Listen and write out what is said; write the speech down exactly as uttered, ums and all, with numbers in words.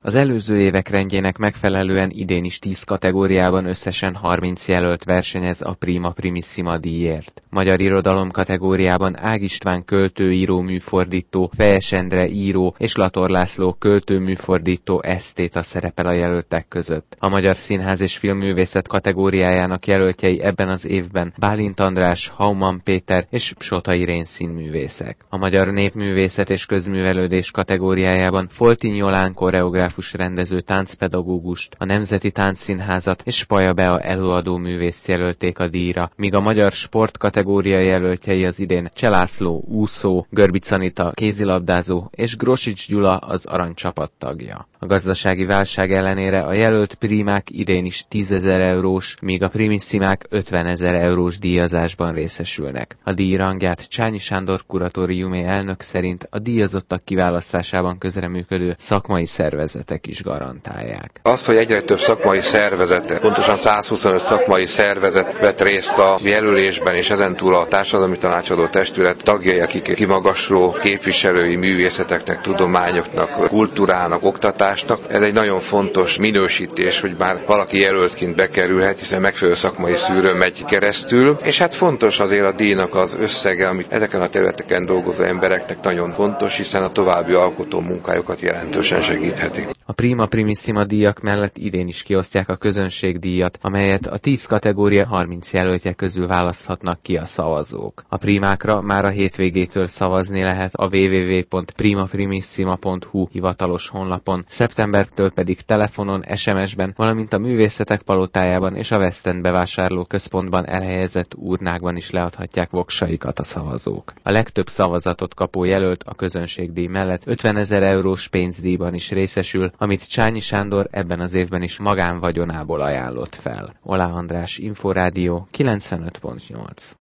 Az előző évek rendjének megfelelően idén is tíz kategóriában összesen harminc jelölt versenyez a Prima Primissima díjért. Magyar irodalom kategóriában Ág István költő, író, műfordító, Fejes Endre író és Lator László költő, műfordító, esztéta szerepel a jelöltek között. A Magyar Színház és Filmművészet kategóriájának jelöltjei ebben az évben Bálint András, Hauman Péter és Psota Irén színművészek. A Magyar Népművészet és Közművelődés kategóriájában Foltiny Jolán koreográfus rendező táncpedagógust, a Nemzeti Táncszínházat és Paja Bea előadó művészt jelölték a díjra, míg a Magyar Sport kategória jelöltjei az idén Cselászló úszó, Görbic Anita kézilabdázó és Grosics Gyula az aranycsapat tagja. A gazdasági válság ellenére a jelölt primák idén is tízezer eurós, míg a primissimák ötvenezer eurós díjazásban részesülnek. A díj rangját Csányi Sándor kuratóriumi elnök szerint a díjazottak kiválasztásában közreműködő szakmai szervezetek is garantálják. Az, hogy egyre több szakmai szervezet, pontosan százhuszonöt szakmai szervezet vett részt a jelölésben, és ezentúl a társadalmi tanácsadó testület tagjai, akik kimagasló képviselői művészeteknek, tudományoknak, kultúrának, oktatásnak. Ez egy nagyon fontos minősítés, hogy már valaki jelöltként bekerülhet, hiszen megfelelő szakmai szűrőn megy keresztül, és hát fontos azért a díjnak az összege, amit ezeken a területeken dolgozó embereknek nagyon fontos, hiszen a további alkotó munkájukat jelentősen segítheti. A Prima Primissima díjak mellett idén is kiosztják a közönségdíjat, amelyet a tíz kategória harminc jelöltje közül választhatnak ki a szavazók. A primákra már a hétvégétől szavazni lehet a double-u double-u double-u pont prima primissima pont hu hivatalos honlapon, szeptembertől pedig telefonon, es em es-ben, valamint a Művészetek Palotájában és a West End bevásárlóközpontban elhelyezett urnákban is leadhatják voksaikat a szavazók. A legtöbb szavazatot kapó jelölt a közönségdíj mellett ötvenezer eurós pénzdíjban is részesül, amit Csányi Sándor ebben az évben is magánvagyonából ajánlott fel. Olá András, Inforádió kilencvenöt pont nyolc.